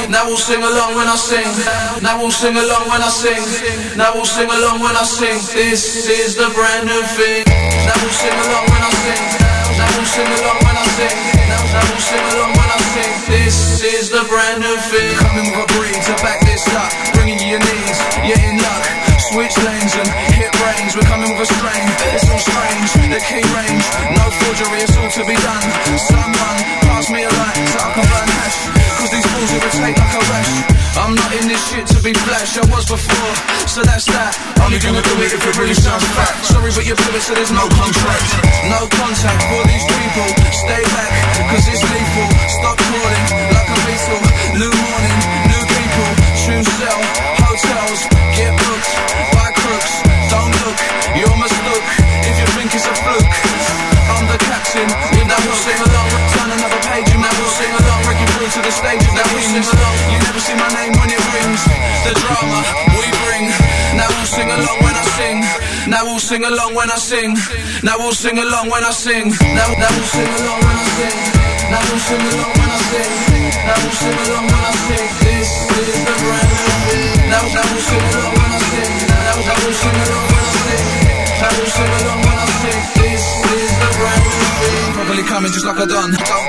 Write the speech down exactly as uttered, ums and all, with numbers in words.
Now we'll sing along when I sing. Now we'll sing along when I sing. Now we'll sing along when I sing. This is the brand new thing. Now we'll sing along when I sing. Now we'll sing along when I sing. Now we'll sing along when I sing. This is the brand new thing. Coming with a breed to back this up, bringing you your needs, you're in luck. Switch lanes and hit range. We're coming with a strain. It's all strange. The key range, no forgery. It's all to be done. Someone pass me a light so I can burn hash. Cause these fools irritate like a rash. I'm not in this shit to be flash. I was before, so that's that. Only gonna do it if it really sounds fat. Sorry, but you blew it, so there's no contract. No contact for these people. Stay back, cause it's lethal. Stop calling like a lethal. New morning, new people. Tune sell, hotels, get booked by crooks. Don't look, you're mistook if you think it's a fluke. I'm the captain, you never sing along. Turn another page, you never sing along. Breaking through to the stage of the wings. You never see my name when it rings. The drama we bring. Now we'll sing along when I sing. Now we'll sing along when I sing. Now we'll sing along when I sing. Now now we'll sing along when I sing. Now we'll sing along when I sing. Now we'll sing along when I sing. This is the brand new thing. Now now we'll sing along when I sing. Now now we'll sing along when I sing. Now we'll sing along when I sing. This is the brand new thing. Probably coming just like I done.